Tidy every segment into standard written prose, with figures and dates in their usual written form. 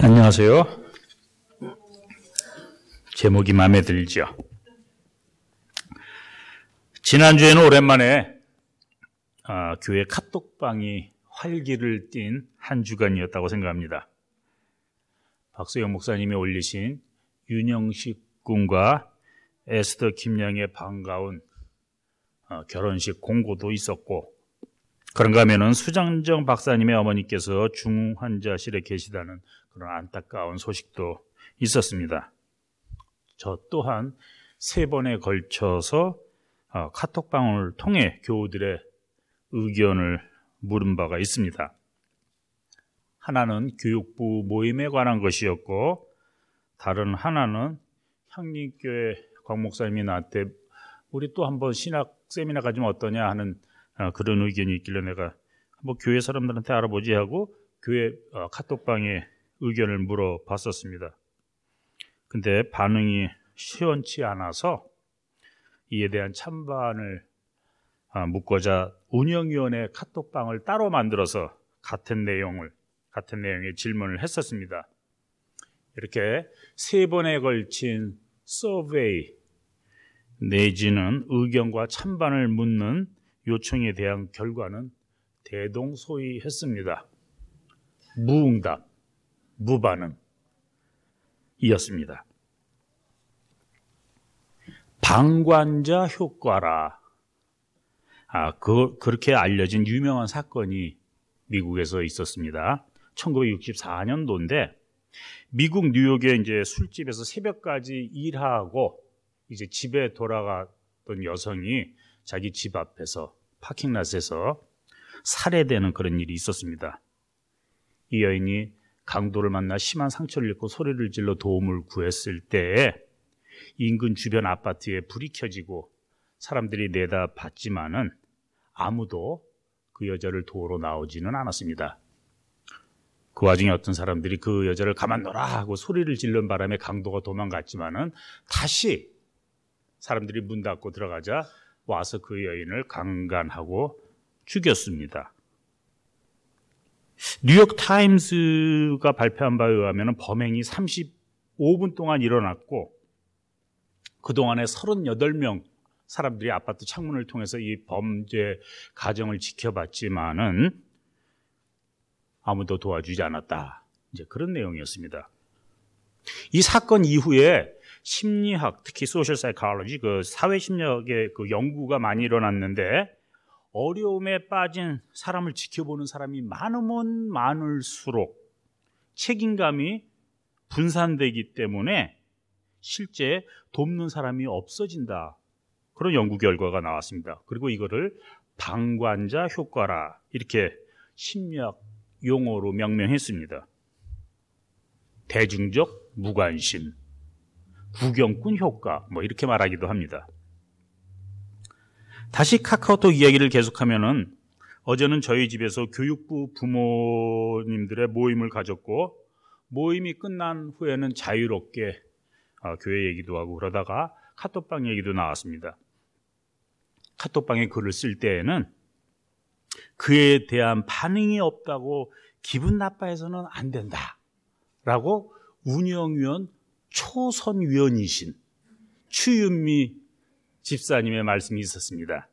안녕하세요. 제목이 마음에 들죠? 지난주에는 오랜만에 교회 카톡방이 활기를 띤 한 주간이었다고 생각합니다. 박소영 목사님이 올리신 윤영식 군과 에스더 김양의 반가운 결혼식 공고도 있었고, 그런가 하면은 수장정 박사님의 어머니께서 중환자실에 계시다는 그런 안타까운 소식도 있었습니다. 저 또한 3번에 걸쳐서 카톡방을 통해 교우들의 의견을 물은 바가 있습니다. 하나는 교육부 모임에 관한 것이었고, 다른 하나는 향림교회 곽 목사님이 나한테 우리 또 한번 신학 세미나 가지면 어떠냐 하는 그런 의견이 있길래 내가 뭐 교회 사람들한테 알아보지 하고 교회 카톡방에 의견을 물어봤었습니다. 근데 반응이 시원치 않아서 이에 대한 찬반을 묻고자 운영위원회 카톡방을 따로 만들어서 같은 내용의 질문을 했었습니다. 이렇게 3번에 걸친 서베이 내지는 의견과 찬반을 묻는 요청에 대한 결과는 대동소이했습니다. 무응답, 무반응이었습니다. 방관자 효과라. 그렇게 알려진 유명한 사건이 미국에서 있었습니다. 1964년도인데 미국 뉴욕의 이제 술집에서 새벽까지 일하고 이제 집에 돌아갔던 여성이 자기 집 앞에서 파킹랏에서 살해되는 그런 일이 있었습니다. 이 여인이 강도를 만나 심한 상처를 입고 소리를 질러 도움을 구했을 때에 인근 주변 아파트에 불이 켜지고 사람들이 내다봤지만은 아무도 그 여자를 도우러 나오지는 않았습니다. 그 와중에 어떤 사람들이 그 여자를 가만 둬라 하고 소리를 지른 바람에 강도가 도망갔지만은 다시 사람들이 문 닫고 들어가자 와서 그 여인을 강간하고 죽였습니다. 뉴욕 타임스가 발표한 바에 의하면 범행이 35분 동안 일어났고 그동안에 38명 사람들이 아파트 창문을 통해서 이 범죄 과정을 지켜봤지만은 아무도 도와주지 않았다. 이제 그런 내용이었습니다. 이 사건 이후에 심리학, 특히 소셜 사이콜로지, 그 사회심리학의 그 연구가 많이 일어났는데 어려움에 빠진 사람을 지켜보는 사람이 많으면 많을수록 책임감이 분산되기 때문에 실제 돕는 사람이 없어진다. 그런 연구 결과가 나왔습니다. 그리고 이거를 방관자 효과라 이렇게 심리학 용어로 명명했습니다. 대중적 무관심, 구경꾼 효과 이렇게 말하기도 합니다. 다시 카카오톡 이야기를 계속하면은 어제는 저희 집에서 교육부 부모님들의 모임을 가졌고 모임이 끝난 후에는 자유롭게 교회 얘기도 하고 그러다가 카톡방 얘기도 나왔습니다. 카톡방에 글을 쓸 때에는 그에 대한 반응이 없다고 기분 나빠해서는 안 된다 라고 운영위원 초선위원이신 추윤미 집사님의 말씀이 있었습니다.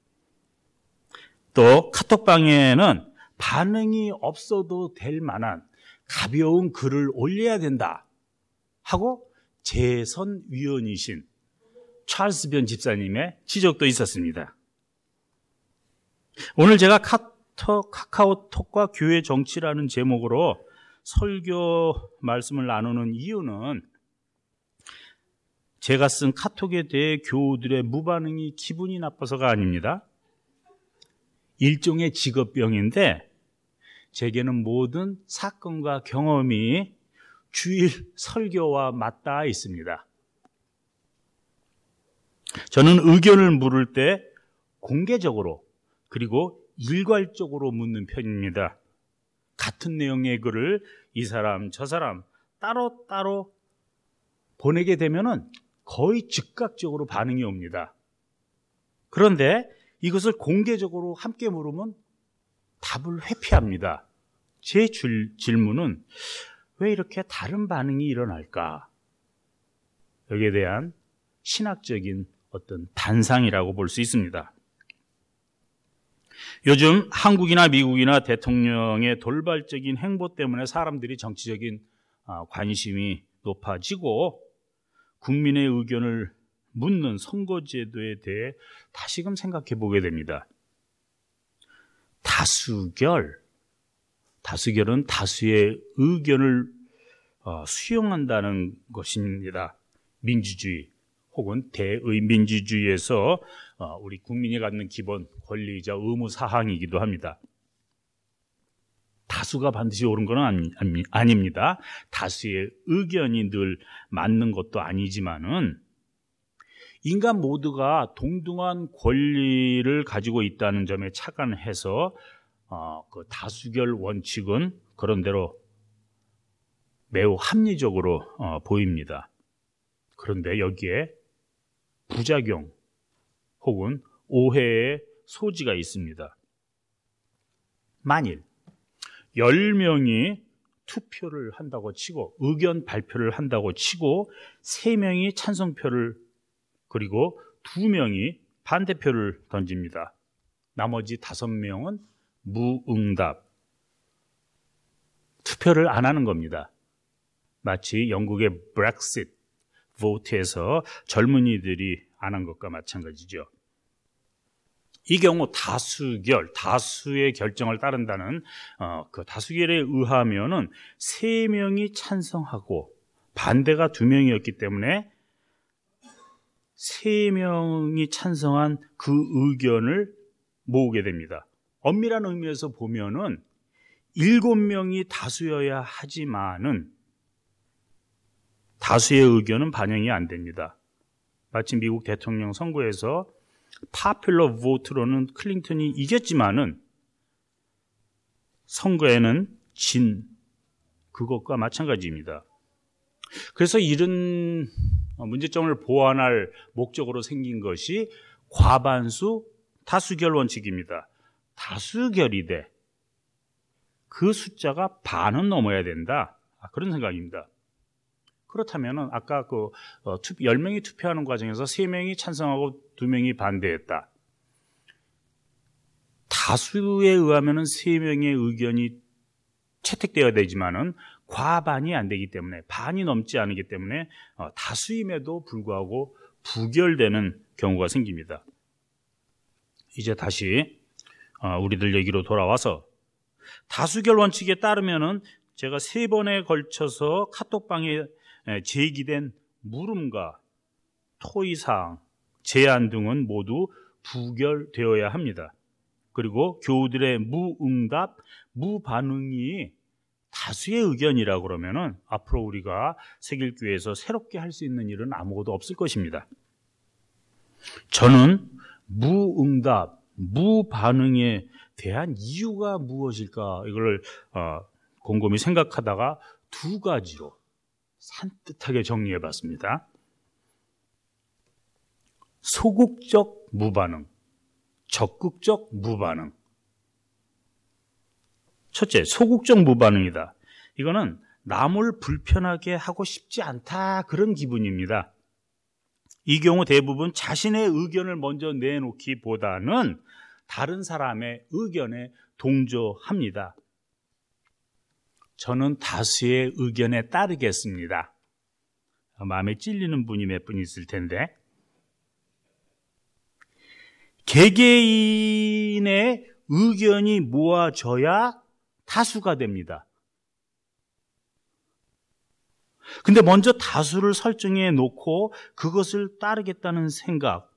또 카톡방에는 반응이 없어도 될 만한 가벼운 글을 올려야 된다 하고 재선위원이신 찰스 변 집사님의 지적도 있었습니다. 오늘 제가 카카오톡과 교회 정치라는 제목으로 설교 말씀을 나누는 이유는 제가 쓴 카톡에 대해 교우들의 무반응이 기분이 나빠서가 아닙니다. 일종의 직업병인데 제게는 모든 사건과 경험이 주일 설교와 맞닿아 있습니다. 저는 의견을 물을 때 공개적으로 그리고 일괄적으로 묻는 편입니다. 같은 내용의 글을 이 사람 저 사람 따로따로 보내게 되면은 거의 즉각적으로 반응이 옵니다. 그런데 이것을 공개적으로 함께 물으면 답을 회피합니다. 제 질문은 왜 이렇게 다른 반응이 일어날까? 여기에 대한 신학적인 어떤 단상이라고 볼 수 있습니다. 요즘 한국이나 미국이나 대통령의 돌발적인 행보 때문에 사람들이 정치적인 관심이 높아지고 국민의 의견을 묻는 선거제도에 대해 다시금 생각해 보게 됩니다. 다수결은 다수의 의견을 수용한다는 것입니다. 민주주의 혹은 대의민주주의에서 우리 국민이 갖는 기본 권리이자 의무 사항이기도 합니다. 다수가 반드시 옳은 건 아닙니다. 다수의 의견이 늘 맞는 것도 아니지만은 인간 모두가 동등한 권리를 가지고 있다는 점에 착안해서 그 다수결 원칙은 그런대로 매우 합리적으로 보입니다. 그런데 여기에 부작용 혹은 오해의 소지가 있습니다. 만일 10명이 투표를 한다고 치고 의견 발표를 한다고 치고 3명이 찬성표를 그리고 2명이 반대표를 던집니다. 나머지 5명은 무응답, 투표를 안 하는 겁니다. 마치 영국의 브렉시트 보트에서 젊은이들이 안 한 것과 마찬가지죠. 이 경우 다수의 결정을 따른다는 그 다수결에 의하면은 3명이 찬성하고 반대가 2명이었기 때문에 3명이 찬성한 그 의견을 모으게 됩니다. 엄밀한 의미에서 보면은 7명이 다수여야 하지만은 다수의 의견은 반영이 안 됩니다. 마치 미국 대통령 선거에서 파퓰러 보트로는 클린턴이 이겼지만은 선거에는 진 그것과 마찬가지입니다. 그래서 이런 문제점을 보완할 목적으로 생긴 것이 과반수 다수결 원칙입니다. 다수결이 돼. 그 숫자가 반은 넘어야 된다. 그런 생각입니다. 그렇다면 아까 10명이 투표하는 과정에서 3명이 찬성하고 2명이 반대했다. 다수에 의하면 3명의 의견이 채택되어야 되지만은 과반이 안 되기 때문에 반이 넘지 않기 때문에 다수임에도 불구하고 부결되는 경우가 생깁니다. 이제 다시 우리들 얘기로 돌아와서 다수결 원칙에 따르면은 제가 3번에 걸쳐서 카톡방에 제기된 물음과 토의사항, 제안 등은 모두 부결되어야 합니다. 그리고 교우들의 무응답, 무반응이 다수의 의견이라 그러면은 앞으로 우리가 세길교회에서 새롭게 할 수 있는 일은 아무것도 없을 것입니다. 저는 무응답, 무반응에 대한 이유가 무엇일까 이걸 곰곰이 생각하다가 2가지로 산뜻하게 정리해 봤습니다. 소극적 무반응, 적극적 무반응. 첫째, 소극적 무반응이다. 이거는 남을 불편하게 하고 싶지 않다 그런 기분입니다. 이 경우 대부분 자신의 의견을 먼저 내놓기보다는 다른 사람의 의견에 동조합니다. 저는 다수의 의견에 따르겠습니다. 마음에 찔리는 분이 몇 분 있을 텐데 개개인의 의견이 모아져야 다수가 됩니다. 근데 먼저 다수를 설정해 놓고 그것을 따르겠다는 생각,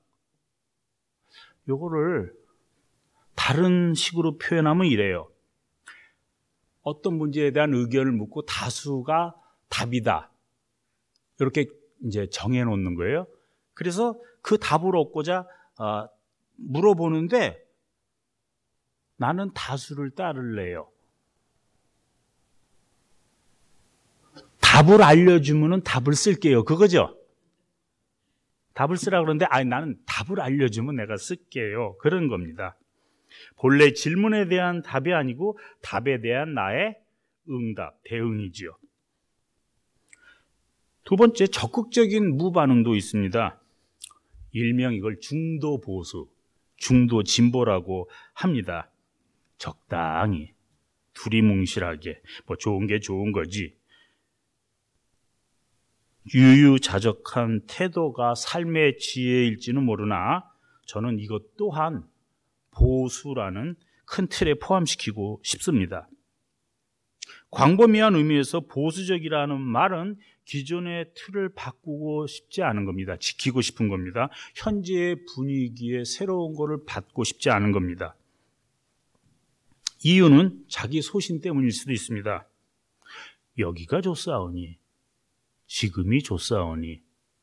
요거를 다른 식으로 표현하면 이래요. 어떤 문제에 대한 의견을 묻고 다수가 답이다. 이렇게 이제 정해 놓는 거예요. 그래서 그 답을 얻고자 물어보는데 나는 다수를 따를래요. 답을 알려주면은 답을 쓸게요. 그거죠? 답을 쓰라 그러는데 나는 답을 알려주면 내가 쓸게요. 그런 겁니다. 본래 질문에 대한 답이 아니고 답에 대한 나의 응답, 대응이지요. 두 번째, 적극적인 무반응도 있습니다. 일명 이걸 중도 보수, 중도 진보라고 합니다. 적당히, 두리뭉실하게, 좋은 게 좋은 거지. 유유자적한 태도가 삶의 지혜일지는 모르나 저는 이것 또한 보수라는 큰 틀에 포함시키고 싶습니다. 광범위한 의미에서 보수적이라는 말은 기존의 틀을 바꾸고 싶지 않은 겁니다. 지키고 싶은 겁니다. 현재의 분위기에 새로운 것을 받고 싶지 않은 겁니다. 이유는 자기 소신 때문일 수도 있습니다. 여기가 좋사오니, 지금이 좋사오니.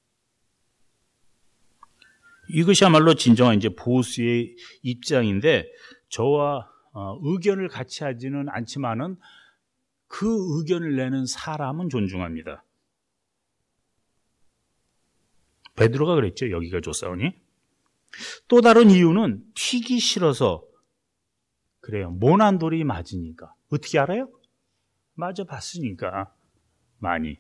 이것이야말로 진정한 이제 보수의 입장인데, 저와 의견을 같이 하지는 않지만은 그 의견을 내는 사람은 존중합니다. 베드로가 그랬죠. 여기가 좋사오니. 또 다른 이유는 튀기 싫어서 그래요. 모난 돌이 맞으니까. 어떻게 알아요? 맞아 봤으니까. 많이.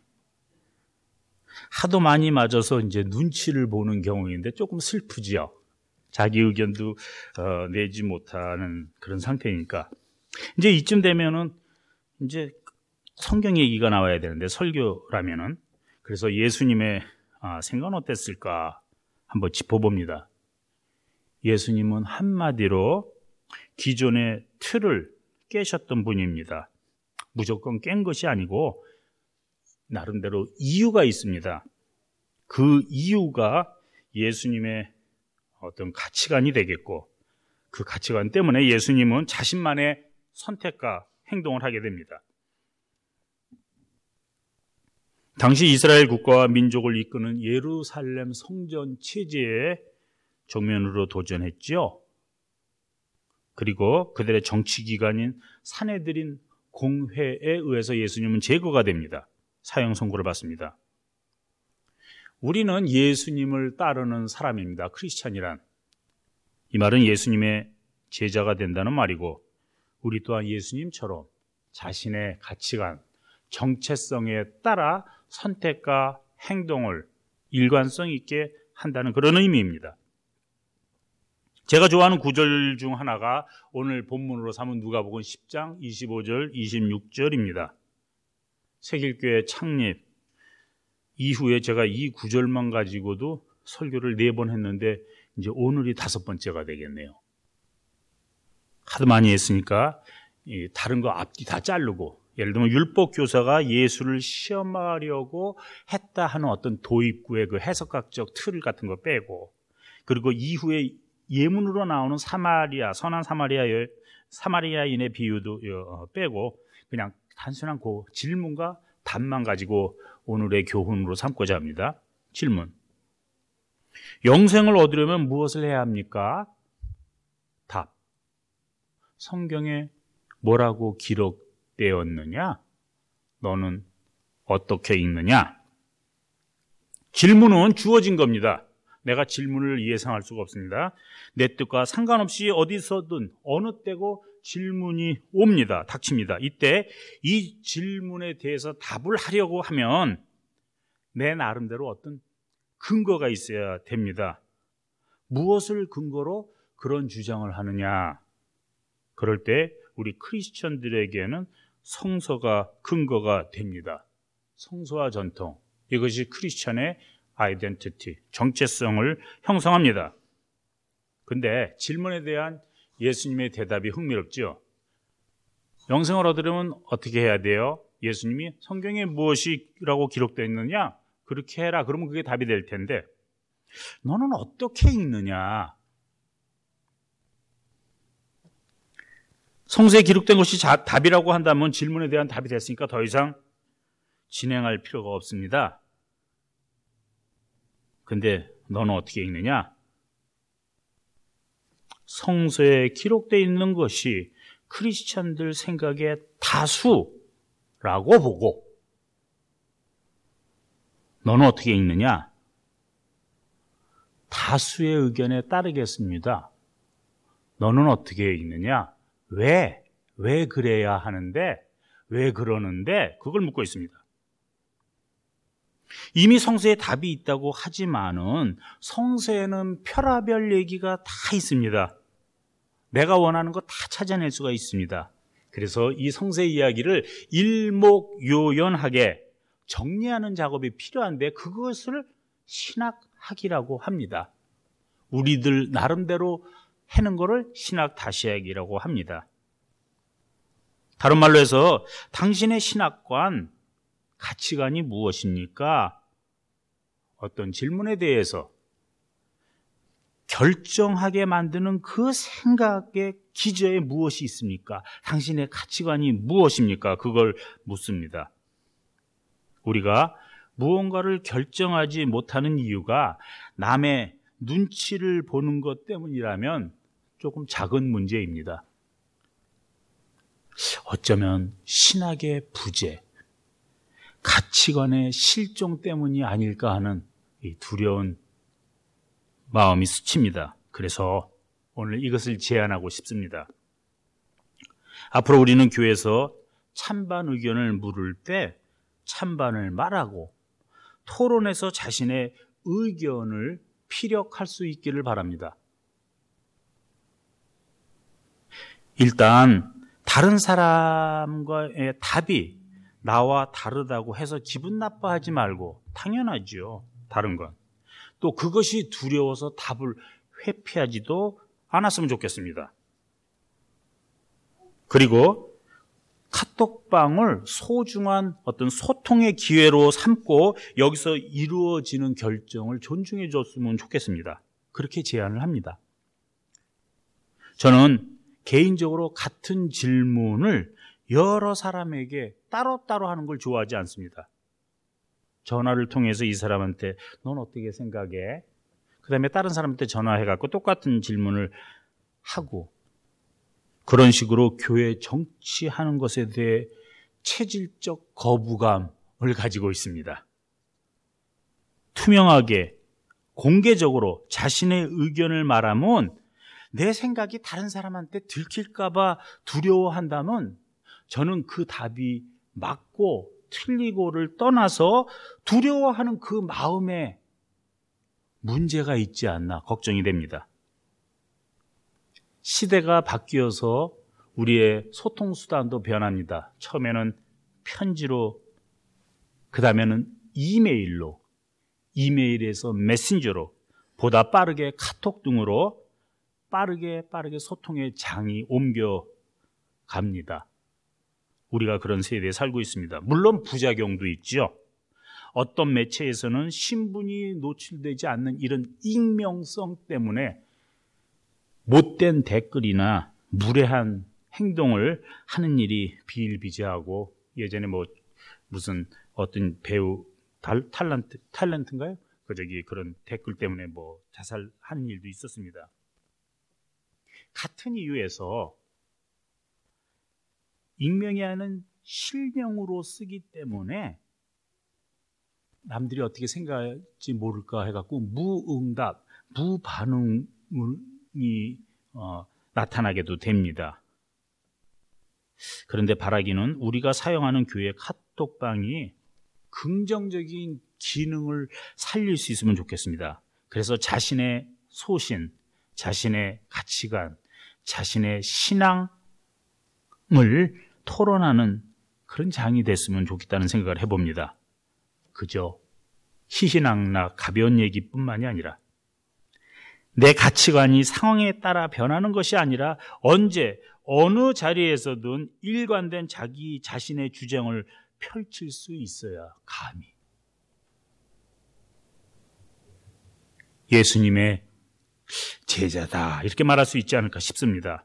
하도 많이 맞아서 이제 눈치를 보는 경우인데 조금 슬프지요. 자기 의견도 내지 못하는 그런 상태니까. 이제 이쯤 되면은 이제 성경 얘기가 나와야 되는데, 설교라면은. 그래서 예수님의 생각은 어땠을까 한번 짚어봅니다. 예수님은 한마디로 기존의 틀을 깨셨던 분입니다. 무조건 깬 것이 아니고 나름대로 이유가 있습니다. 그 이유가 예수님의 어떤 가치관이 되겠고, 그 가치관 때문에 예수님은 자신만의 선택과 행동을 하게 됩니다. 당시 이스라엘 국가와 민족을 이끄는 예루살렘 성전 체제에 정면으로 도전했지요. 그리고 그들의 정치기관인 산헤드린 공회에 의해서 예수님은 제거가 됩니다. 사형 선고를 받습니다. 우리는 예수님을 따르는 사람입니다. 크리스찬이란. 이 말은 예수님의 제자가 된다는 말이고, 우리 또한 예수님처럼 자신의 가치관, 정체성에 따라 선택과 행동을 일관성 있게 한다는 그런 의미입니다. 제가 좋아하는 구절 중 하나가 오늘 본문으로 삼은 누가복음 10장 25절 26절입니다. 세길교회 창립 이후에 제가 이 구절만 가지고도 설교를 4번 했는데 이제 오늘이 5번째가 되겠네요. 하도 많이 했으니까 다른 거 앞뒤 다 자르고, 예를 들면 율법 교사가 예수를 시험하려고 했다 하는 어떤 도입구의 그 해석학적 틀 같은 거 빼고, 그리고 이후에 예문으로 나오는 사마리아, 선한 사마리아인의 비유도 빼고 그냥 단순한 그 질문과 답만 가지고 오늘의 교훈으로 삼고자 합니다. 질문. 영생을 얻으려면 무엇을 해야 합니까? 답. 성경에 뭐라고 기록되었느냐? 너는 어떻게 읽느냐? 질문은 주어진 겁니다. 내가 질문을 예상할 수가 없습니다. 내 뜻과 상관없이 어디서든 어느 때고 질문이 옵니다. 닥칩니다. 이때 이 질문에 대해서 답을 하려고 하면 내 나름대로 어떤 근거가 있어야 됩니다. 무엇을 근거로 그런 주장을 하느냐? 그럴 때 우리 크리스천들에게는 성서가 근거가 됩니다. 성서와 전통, 이것이 크리스천의 아이덴티티, 정체성을 형성합니다. 근데 질문에 대한 예수님의 대답이 흥미롭죠. 영생을 얻으려면 어떻게 해야 돼요? 예수님이 성경에 무엇이라고 기록되어 있느냐? 그렇게 해라. 그러면 그게 답이 될 텐데, 너는 어떻게 읽느냐? 성서에 기록된 것이 답이라고 한다면 질문에 대한 답이 됐으니까 더 이상 진행할 필요가 없습니다. 근데 너는 어떻게 읽느냐? 성서에 기록되어 있는 것이 크리스천들 생각의 다수라고 보고, 너는 어떻게 읽느냐? 다수의 의견에 따르겠습니다. 너는 어떻게 읽느냐? 왜 그래야 하는데, 왜 그러는데, 그걸 묻고 있습니다. 이미 성서에 답이 있다고 하지만은 성서에는 별의별 얘기가 다 있습니다. 내가 원하는 거 다 찾아낼 수가 있습니다. 그래서 이 성서의 이야기를 일목요연하게 정리하는 작업이 필요한데 그것을 신학학이라고 합니다. 우리들 나름대로 해는 거를 신학다시학이라고 합니다. 다른 말로 해서 당신의 신학관, 가치관이 무엇입니까? 어떤 질문에 대해서 결정하게 만드는 그 생각의 기저에 무엇이 있습니까? 당신의 가치관이 무엇입니까? 그걸 묻습니다. 우리가 무언가를 결정하지 못하는 이유가 남의 눈치를 보는 것 때문이라면 조금 작은 문제입니다. 어쩌면 신학의 부재, 가치관의 실종 때문이 아닐까 하는 이 두려운 마음이 스칩니다. 그래서 오늘 이것을 제안하고 싶습니다. 앞으로 우리는 교회에서 찬반 의견을 물을 때 찬반을 말하고 토론에서 자신의 의견을 피력할 수 있기를 바랍니다. 일단 다른 사람과의 답이 나와 다르다고 해서 기분 나빠하지 말고, 당연하죠. 다른 건. 또 그것이 두려워서 답을 회피하지도 않았으면 좋겠습니다. 그리고 카톡방을 소중한 어떤 소통의 기회로 삼고 여기서 이루어지는 결정을 존중해 줬으면 좋겠습니다. 그렇게 제안을 합니다. 저는 개인적으로 같은 질문을 여러 사람에게 따로따로 하는 걸 좋아하지 않습니다. 전화를 통해서 이 사람한테 넌 어떻게 생각해? 그 다음에 다른 사람한테 전화해갖고 똑같은 질문을 하고, 그런 식으로 교회 정치하는 것에 대해 체질적 거부감을 가지고 있습니다. 투명하게 공개적으로 자신의 의견을 말하면 내 생각이 다른 사람한테 들킬까 봐 두려워한다면 저는 그 답이 맞고 틀리고를 떠나서 두려워하는 그 마음에 문제가 있지 않나 걱정이 됩니다. 시대가 바뀌어서 우리의 소통 수단도 변합니다. 처음에는 편지로, 그 다음에는 이메일로, 이메일에서 메신저로, 보다 빠르게 카톡 등으로 빠르게 소통의 장이 옮겨갑니다. 우리가 그런 세대에 살고 있습니다. 물론 부작용도 있죠. 어떤 매체에서는 신분이 노출되지 않는 이런 익명성 때문에 못된 댓글이나 무례한 행동을 하는 일이 비일비재하고, 예전에 무슨 어떤 배우 탤런트인가요? 그런 댓글 때문에 자살하는 일도 있었습니다. 같은 이유에서 익명이 아닌 실명으로 쓰기 때문에 남들이 어떻게 생각할지 모를까 해갖고 무응답, 무반응이 나타나게도 됩니다. 그런데 바라기는 우리가 사용하는 교회 카톡방이 긍정적인 기능을 살릴 수 있으면 좋겠습니다. 그래서 자신의 소신, 자신의 가치관, 자신의 신앙을 토론하는 그런 장이 됐으면 좋겠다는 생각을 해봅니다. 그저 희희낙낙 가벼운 얘기뿐만이 아니라 내 가치관이 상황에 따라 변하는 것이 아니라 언제 어느 자리에서든 일관된 자기 자신의 주장을 펼칠 수 있어야 감히 예수님의 제자다 이렇게 말할 수 있지 않을까 싶습니다.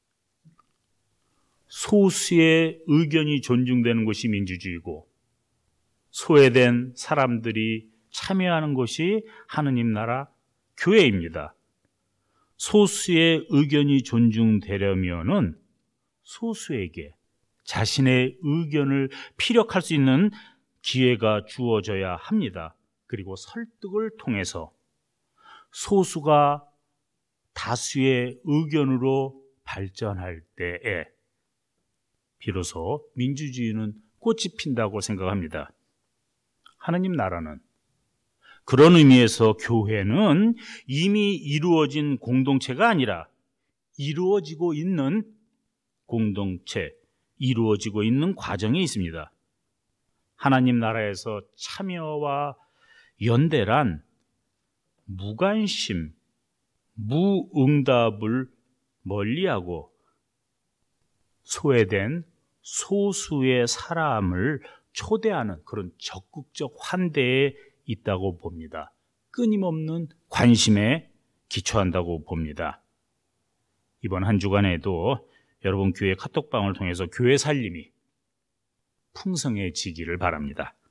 소수의 의견이 존중되는 것이 민주주의고 소외된 사람들이 참여하는 것이 하느님 나라 교회입니다. 소수의 의견이 존중되려면은 소수에게 자신의 의견을 피력할 수 있는 기회가 주어져야 합니다. 그리고 설득을 통해서 소수가 다수의 의견으로 발전할 때에 비로소 민주주의는 꽃이 핀다고 생각합니다. 하느님 나라는. 그런 의미에서 교회는 이미 이루어진 공동체가 아니라 이루어지고 있는 공동체, 이루어지고 있는 과정에 있습니다. 하나님 나라에서 참여와 연대란 무관심, 무응답을 멀리하고 소외된 소수의 사람을 초대하는 그런 적극적 환대에 있다고 봅니다. 끊임없는 관심에 기초한다고 봅니다. 이번 한 주간에도 여러분 교회 카톡방을 통해서 교회 살림이 풍성해지기를 바랍니다.